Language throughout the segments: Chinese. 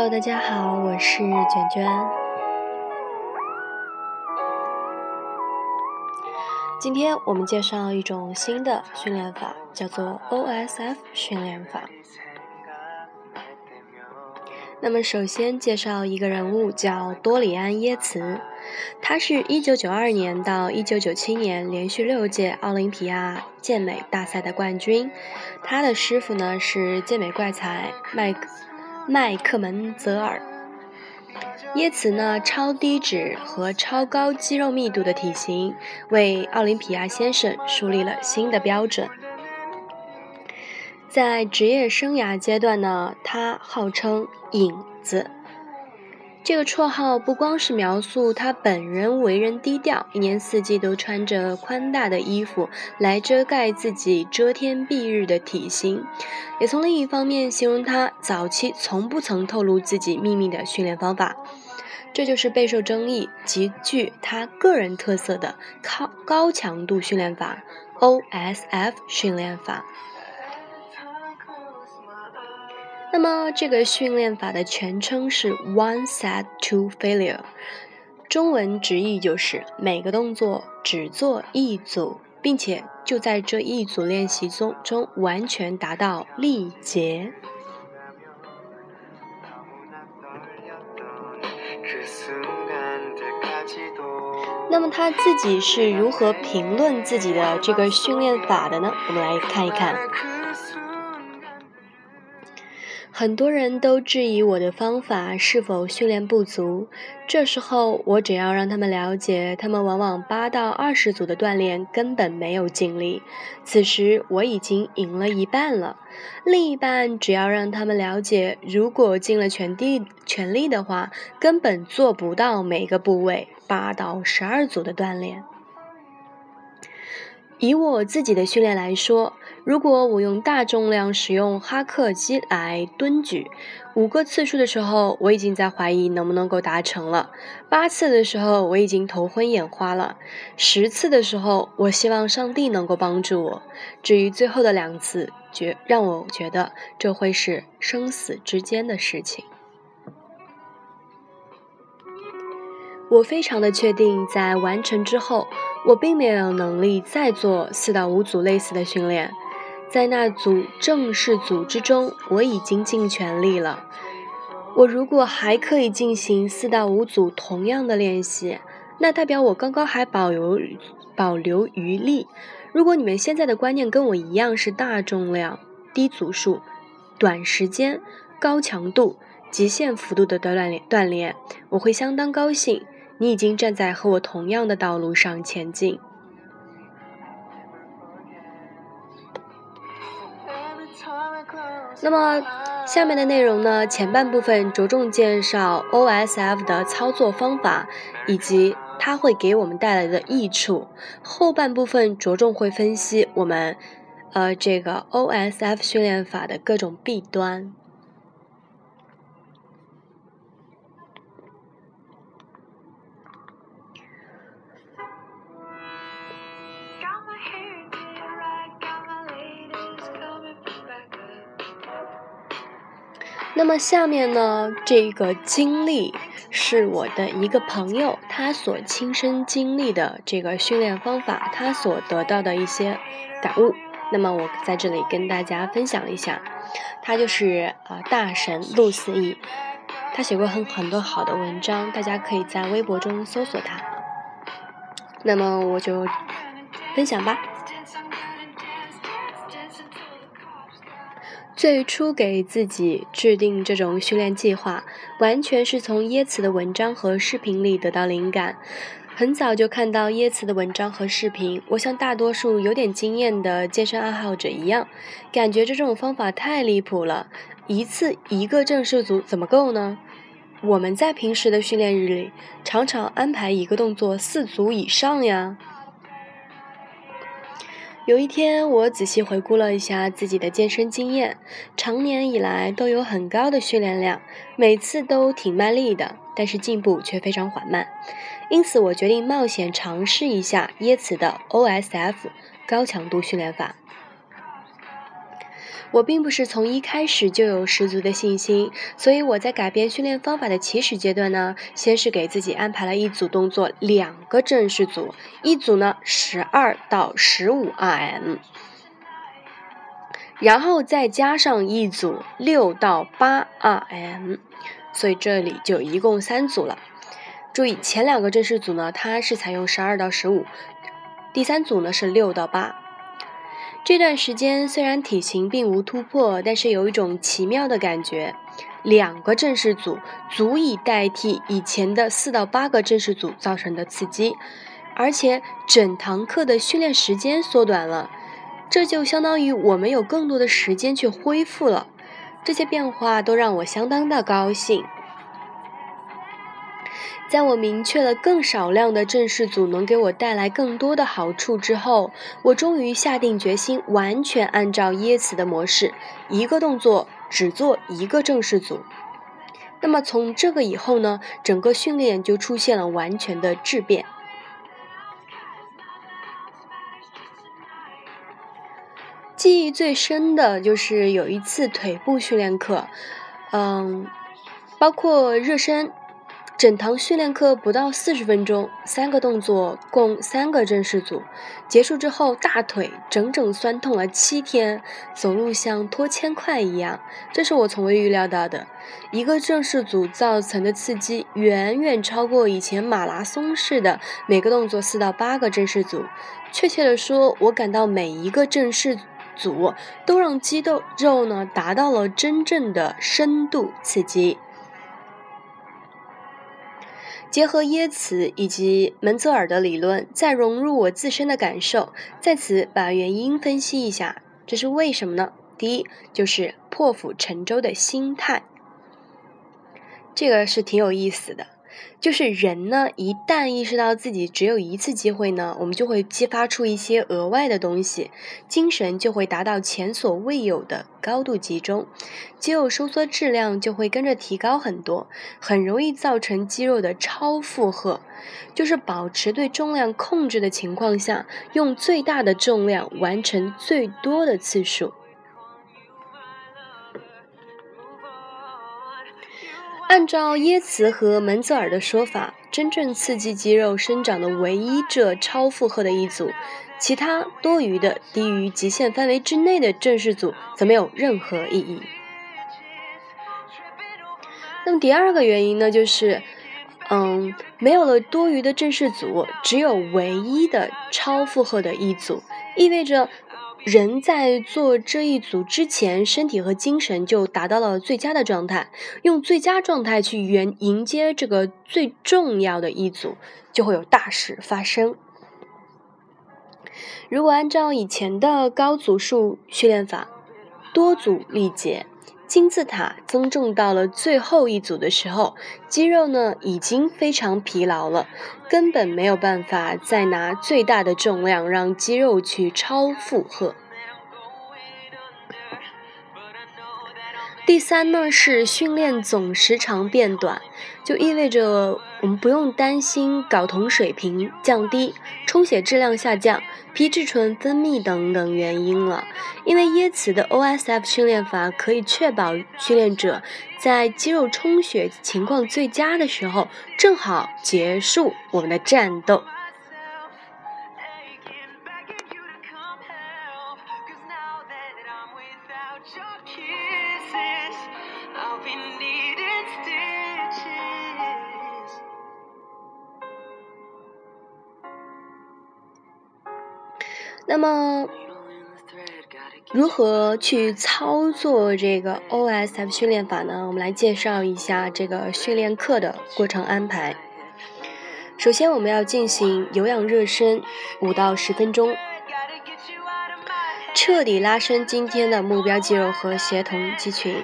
Hello， 大家好，我是卷卷。今天我们介绍一种新的训练法，叫做 OSF 训练法。那么首先介绍一个人物，叫多里安·耶茨。他是1992年到1997年连续6届奥林匹亚健美大赛的冠军。他的师傅呢是健美怪才麦克门泽尔。耶茨呢超低脂和超高肌肉密度的体型，为奥林匹亚先生树立了新的标准。在职业生涯阶段呢，他号称影子。这个绰号不光是描述他本人为人低调，一年四季都穿着宽大的衣服来遮盖自己遮天蔽日的体型，也从另一方面形容他早期从不曾透露自己秘密的训练方法。这就是备受争议、极具他个人特色的高强度训练法 OSF 训练法。那么这个训练法的全称是 One Set to Failure， 中文直译就是每个动作只做一组，并且就在这一组练习中完全达到力竭。那么他自己是如何评论自己的这个训练法的呢？我们来看一看。很多人都质疑我的方法是否训练不足，这时候我只要让他们了解，他们往往8到20组的锻炼根本没有尽力，此时我已经赢了一半了。另一半只要让他们了解，如果尽了全力的话，根本做不到每个部位8到12组的锻炼。以我自己的训练来说，如果我用大重量使用哈克机来蹲举5个次数的时候，我已经在怀疑能不能够达成了；8次的时候，我已经头昏眼花了；10次的时候，我希望上帝能够帮助我。至于最后的2次，让我觉得这会是生死之间的事情。我非常的确定，在完成之后，我并没有能力再做4到5组类似的训练。在那组正式组之中，我已经尽全力了。我如果还可以进行4到5组同样的练习，那代表我刚刚还保留余力。如果你们现在的观念跟我一样是大重量、低组数、短时间、高强度、极限幅度的锻炼，我会相当高兴。你已经站在和我同样的道路上前进。那么下面的内容呢，前半部分着重介绍 OSF 的操作方法以及它会给我们带来的益处，后半部分着重会分析我们这个 OSF 训练法的各种弊端。那么下面呢，这个经历是我的一个朋友他所亲身经历的这个训练方法，他所得到的一些感悟。那么我在这里跟大家分享一下，他就是大神陆思义，他写过很多好的文章，大家可以在微博中搜索他。那么我就分享吧。最初给自己制定这种训练计划，完全是从耶茨的文章和视频里得到灵感。很早就看到耶茨的文章和视频，我像大多数有点经验的健身爱好者一样，感觉这种方法太离谱了，一次1个正式组怎么够呢？我们在平时的训练日里，常常安排一个动作4组以上呀。有一天，我仔细回顾了一下自己的健身经验，长年以来都有很高的训练量，每次都挺卖力的，但是进步却非常缓慢。因此，我决定冒险尝试一下耶茨的 OSF 高强度训练法。 我并不是从一开始就有十足的信心，所以我在改变训练方法的起始阶段呢，先是给自己安排了一组动作2个正式组，一组呢12到15 RM， 然后再加上一组6到8 RM， 所以这里就一共3组了。注意前2个正式组呢，它是采用12到15，第3组呢是6到8。这段时间虽然体型并无突破，但是有一种奇妙的感觉，2个正式组足以代替以前的4到8个正式组造成的刺激，而且整堂课的训练时间缩短了，这就相当于我们有更多的时间去恢复了。这些变化都让我相当的高兴。在我明确了更少量的正式组能给我带来更多的好处之后，我终于下定决心完全按照耶茨的模式，一个动作只做1个正式组。那么从这个以后呢，整个训练就出现了完全的质变。记忆最深的就是有一次腿部训练课，包括热身，整堂训练课不到40分钟，3个动作，共3个正式组。结束之后，大腿整整酸痛了7天，走路像拖铅块一样，这是我从未预料到的。1个正式组造成的刺激远远超过以前马拉松式的每个动作4到8个正式组。确切的说，我感到每一个正式组都让肌肉呢达到了真正的深度刺激。结合耶茨以及门泽尔的理论，再融入我自身的感受，在此把原因分析一下，这是为什么呢？第一，就是破釜沉舟的心态，这个是挺有意思的。就是人呢，一旦意识到自己只有1次机会呢，我们就会激发出一些额外的东西，精神就会达到前所未有的高度集中，肌肉收缩质量就会跟着提高很多，很容易造成肌肉的超负荷。就是保持对重量控制的情况下，用最大的重量完成最多的次数。按照耶茨和门泽尔的说法，真正刺激肌肉生长的唯一这超负荷的一组，其他多余的低于极限范围之内的正式组则没有任何意义。那么第2个原因呢，就是没有了多余的正式组，只有唯一的超负荷的一组，意味着人在做这一组之前，身体和精神就达到了最佳的状态，用最佳状态去迎接这个最重要的一组，就会有大事发生。如果按照以前的高组数训练法，多组力竭，金字塔增重到了最后一组的时候，肌肉呢已经非常疲劳了，根本没有办法再拿最大的重量让肌肉去超负荷。第3呢是训练总时长变短，就意味着我们不用担心睾酮水平降低、充血质量下降、皮质醇分泌等等原因了。因为耶茨的 OSF 训练法可以确保训练者在肌肉充血情况最佳的时候，正好结束我们的战斗。那么如何去操作这个 OSF 训练法呢？我们来介绍一下这个训练课的过程安排。首先我们要进行有氧热身5到10分钟，彻底拉伸今天的目标肌肉和协同肌群。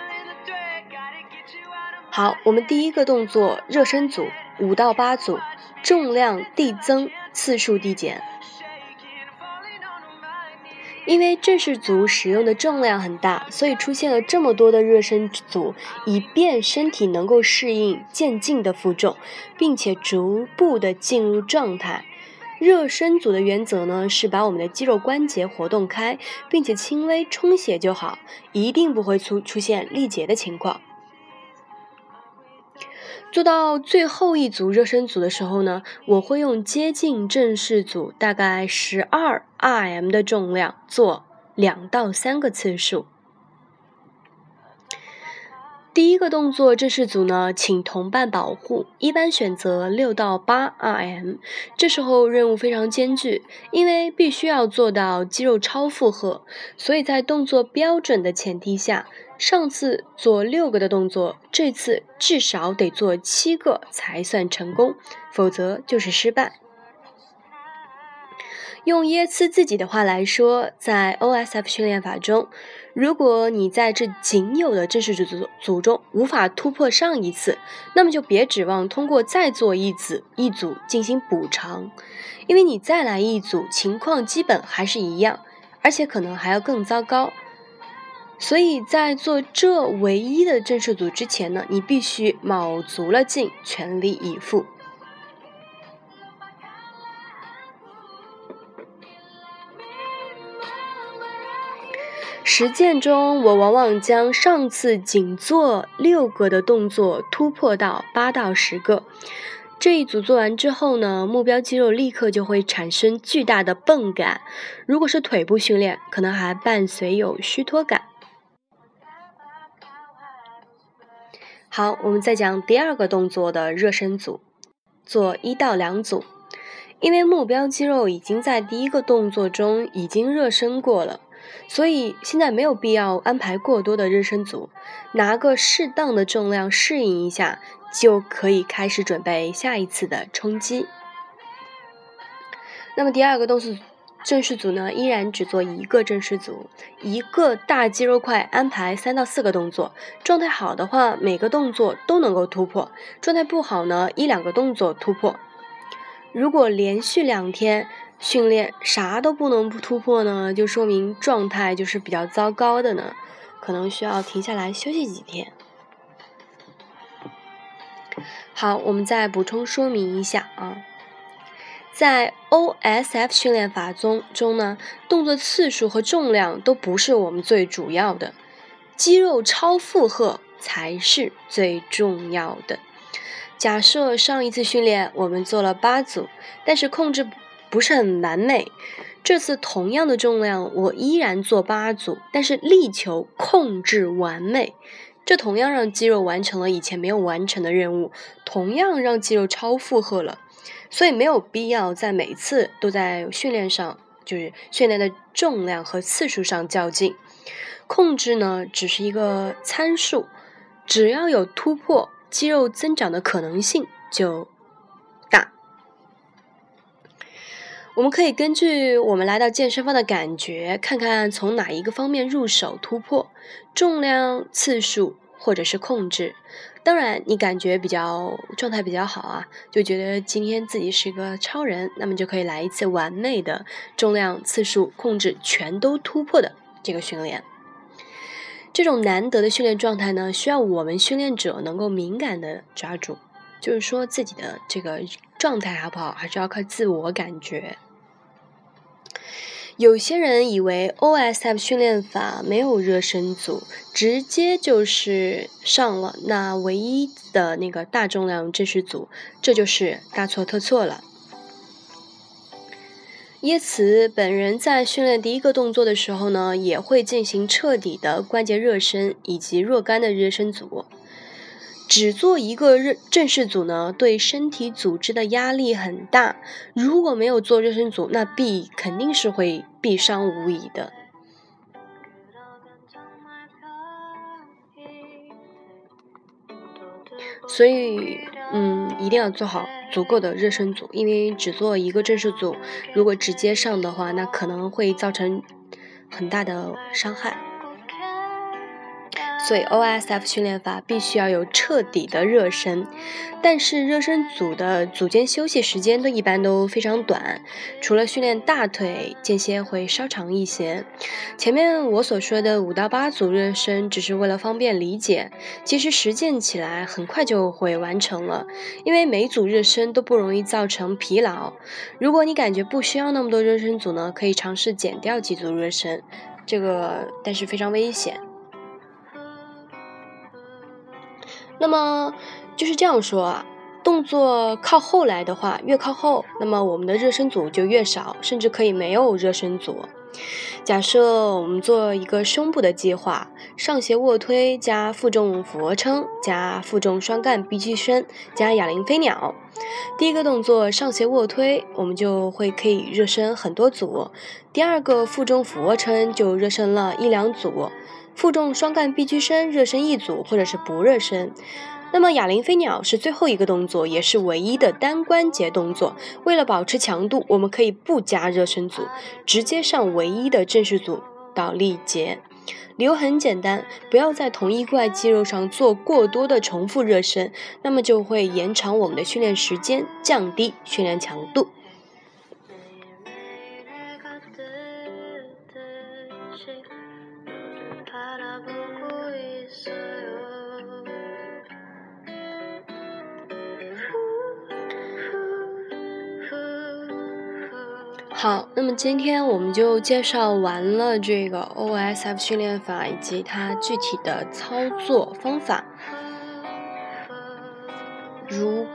好，我们第1个动作热身组5到8组，重量递增，次数递减。因为正式组使用的重量很大，所以出现了这么多的热身组，以便身体能够适应渐进的负重，并且逐步的进入状态。 热身组的原则呢，是把我们的肌肉关节活动开，并且轻微充血就好，一定不会出现力竭的情况。做到最后一组热身组的时候呢，我会用接近正式组大概12RM 的重量做2到3个次数。第一个动作正式组呢，请同伴保护，一般选择6到8RM。这时候任务非常艰巨，因为必须要做到肌肉超负荷，所以在动作标准的前提下，上次做6个的动作，这次至少得做7个才算成功，否则就是失败。用耶茨自己的话来说，在 OSF 训练法中，如果你在这仅有的正式组中无法突破上一次，那么就别指望通过再做一组进行补偿，因为你再来一组，情况基本还是一样，而且可能还要更糟糕。所以在做这唯一的正式组之前呢，你必须卯足了劲，全力以赴。实践中，我往往将上次仅做6个的动作突破到8到10个。这一组做完之后呢，目标肌肉立刻就会产生巨大的泵感，如果是腿部训练，可能还伴随有虚脱感。好，我们再讲第2个动作的热身组，做1到2组。因为目标肌肉已经在第1个动作中已经热身过了，所以现在没有必要安排过多的热身组，拿个适当的重量适应一下，就可以开始准备下一次的冲击。那么第2个动作正式组呢，依然只做1个正式组，1个大肌肉块安排3到4个动作，状态好的话，每个动作都能够突破，状态不好呢，1-2个动作突破。如果连续2天训练啥都不能突破呢，就说明状态就是比较糟糕的呢，可能需要停下来休息几天。好，我们再补充说明一下啊，在 OSF 训练法中呢，动作次数和重量都不是我们最主要的，肌肉超负荷才是最重要的。假设上一次训练我们做了8组，但是控制不是很完美，这次同样的重量我依然做8组，但是力求控制完美，这同样让肌肉完成了以前没有完成的任务，同样让肌肉超负荷了，所以没有必要在每次都在训练上，就是训练的重量和次数上较劲。控制呢只是一个参数，只要有突破，肌肉增长的可能性就大。我们可以根据我们来到健身房的感觉，看看从哪一个方面入手突破，重量、次数或者是控制。当然你感觉状态比较好啊，就觉得今天自己是个超人，那么就可以来一次完美的重量、次数、控制全都突破的这个训练。这种难得的训练状态呢，需要我们训练者能够敏感的抓住，就是说自己的这个状态好不好，还是要靠自我感觉。有些人以为 OSF 训练法没有热身组，直接就是上了那唯一的那个大重量正式组，这就是大错特错了。耶茨本人在训练第1个动作的时候呢，也会进行彻底的关节热身以及若干的热身组。只做1个正式组呢，对身体组织的压力很大，如果没有做热身组，那肯定是会必伤无疑的。所以一定要做好足够的热身组，因为只做1个正式组，如果直接上的话，那可能会造成很大的伤害。 所以 OSF 训练法必须要有彻底的热身，但是热身组的组间休息时间一般都非常短，除了训练大腿，间歇会稍长一些。前面我所说的5到8组热身只是为了方便理解，其实实践起来很快就会完成了，因为每组热身都不容易造成疲劳。如果你感觉不需要那么多热身组呢，可以尝试减掉几组热身，但是非常危险。那么就是这样说啊，动作靠后来的话，越靠后，那么我们的热身组就越少，甚至可以没有热身组。假设我们做一个胸部的计划，上斜卧推加负重俯卧撑加负重双干臂屈伸加哑铃飞鸟。第一个动作上斜卧推，我们就可以热身很多组。第二个负重俯卧撑就热身了1-2组。负重双干臂屈伸热身1组，或者是不热身。那么哑铃飞鸟是最后一个动作，也是唯一的单关节动作。为了保持强度，我们可以不加热身组，直接上唯一的正式组倒立节。理由很简单，不要在同一块肌肉上做过多的重复热身，那么就会延长我们的训练时间，降低训练强度。好，那么今天我们就介绍完了这个 OSF 训练法以及它具体的操作方法。如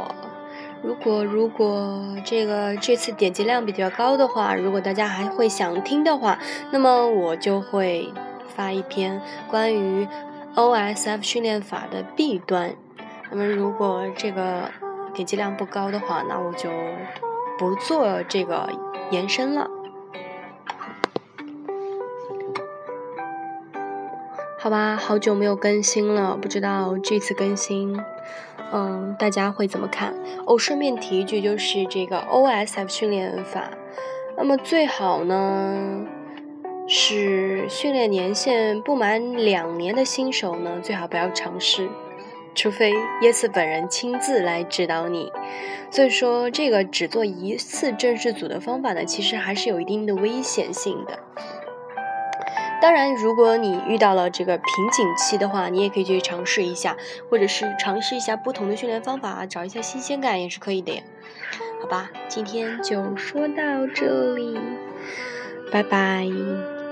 果这次点击量比较高的话，如果大家还会想听的话，那么我就会发一篇关于 OSF 训练法的弊端。那么如果这个点击量不高的话，那我就不做这个延伸了。好吧，好久没有更新了，不知道这次更新大家会怎么看？顺便提一句，就是这个 OSF 训练法，那么最好呢是训练年限不满2年的新手呢，最好不要尝试，除非耶斯本人亲自来指导你。所以说这个只做1次正式组的方法呢，其实还是有一定的危险性的。当然如果你遇到了这个瓶颈期的话，你也可以去尝试一下，或者是尝试一下不同的训练方法，找一下新鲜感也是可以的呀。好吧，今天就说到这里，拜拜。